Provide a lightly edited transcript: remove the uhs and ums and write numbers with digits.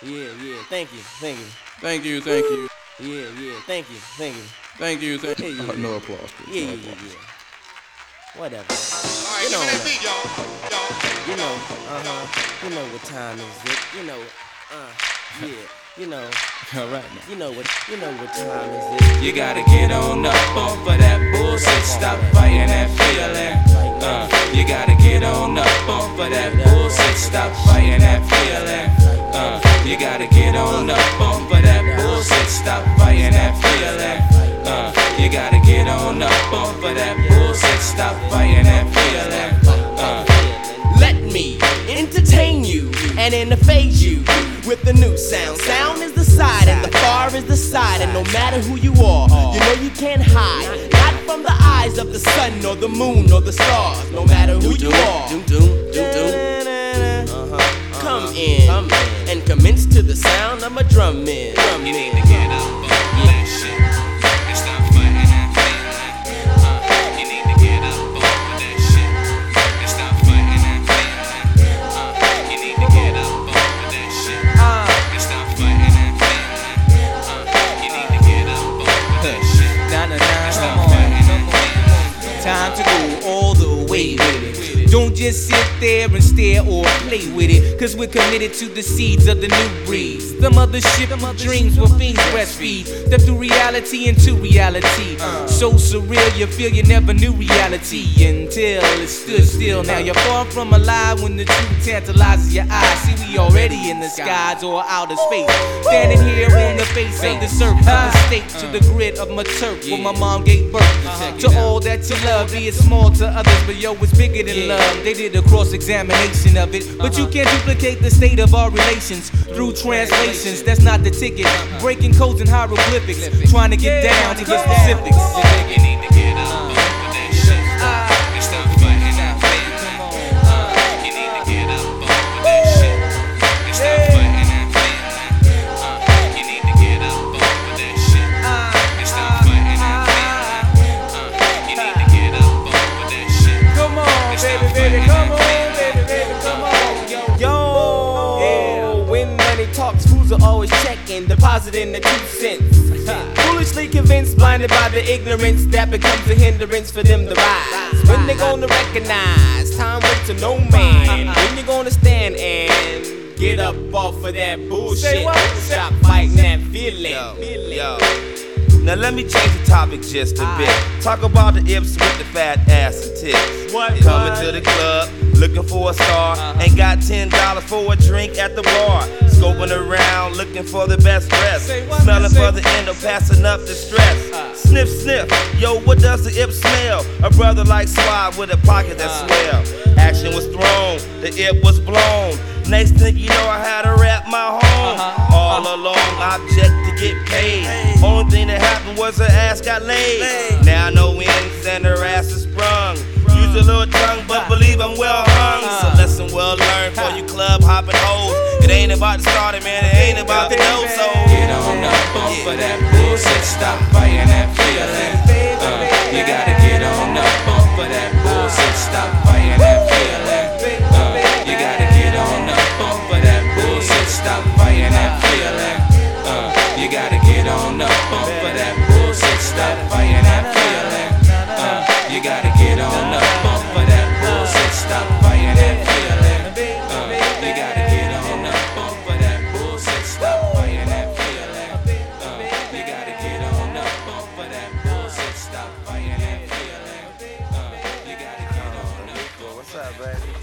Yeah, yeah. Thank you, thank you. Thank you, thank you. Yeah, yeah. Thank you, thank you. Thank you, thank Yeah, you. yeah, No yeah. applause, please. Yeah, No yeah, yeah, applause. yeah. Whatever. Alright, You give know, me that beat, y'all. you know, you know what time is it? You know, yeah, you know, All right now. you know what time is it? You gotta get on up off of that bullshit. Stop fighting that feeling. You gotta get on up off of that bullshit. Stop fighting that feeling. You gotta get on up off of that bullshit. Stop fighting that feeling. You gotta get on up off of that bullshit. Stop fighting that feeling. Let me entertain you and interface you with the new sound. Sound is the side and the far is the side, and no matter who you are, you know you can't hide. Not from the eyes of the sun or the moon or the stars. No matter who you are. Come in and commence to the sound of a drum in. You need to get up off of that shit and stop fighting that feeling. You need to get up off of that shit and stop fighting that feeling. You need to get up off of that shit and stop fighting that feeling. You need to get up off of that shit and stop fighting that feeling. Time to go all the way with it. Don't just sit there and stare or play with it, cause we're committed to the seeds of the new breed. Some other shit, dreams will fiends breastfeed. Step through reality into reality. So surreal you feel you never knew reality until it stood still. Now you're far from alive when the truth tantalizes your eyes. See, we already in the skies or outer space, standing here on the face of the surface of the state, to the grid of my turf where my mom gave birth to all that you love. Be it small to others, but yo, it's bigger than love. They did a cross-examination of it, but you can't duplicate the state of our relations through translations. That's not the ticket. Breaking codes and hieroglyphics, trying to get down to get specifics. You need to get up off of that shit and stop fighting that feeling. You need to get up off of that shit and stop fighting that feeling. You need to get up off of that shit and stop fighting that feeling. You need to get up off of that shit. Come on, baby, come on, baby, come on. Yo, when money talks, fools are always checking, depositing the 2 cents. Foolishly convinced, blinded by the ignorance that becomes a hindrance for them to rise. When they gonna recognize, time waits to no man. When you gonna stand and get up off of that bullshit? Stop fighting that feeling. Yo. Now let me change the topic just a bit. Talk about the Ips with the fat ass and tits. Coming to the club, looking for a star. Ain't got $10 for a drink at the bar. Scoping around, looking for the best dress. Smelling for the end of passing up the stress. Sniff, sniff, yo, what does the Ip smell? A brother like Swab with a pocket that swell. Action was thrown, the Ip was blown. Next thing you know, I had to rap my home. All along, object to get paid. Only thing that happened was her ass got laid. Now no ends and her ass is sprung. Use a little tongue, but believe I'm well hung. So lesson well learned for you club hopping hoes. It ain't about the starter, man, it ain't about the dough. So Get on up off of that bullshit. Stop fighting that feeling. You gotta get on up off of that bullshit. Stop fighting that feeling. You gotta get on up off of that bullshit. Stop fighting that feeling. You gotta get on up off of that bullshit. Stop fighting that feeling. You gotta get on up off of that bullshit. Stop fighting that feeling. You gotta get on up off of that bullshit. Stop fighting that feeling. You gotta get on up off of that bullshit. Stop fighting that feeling. You gotta get on up. what's up, baby?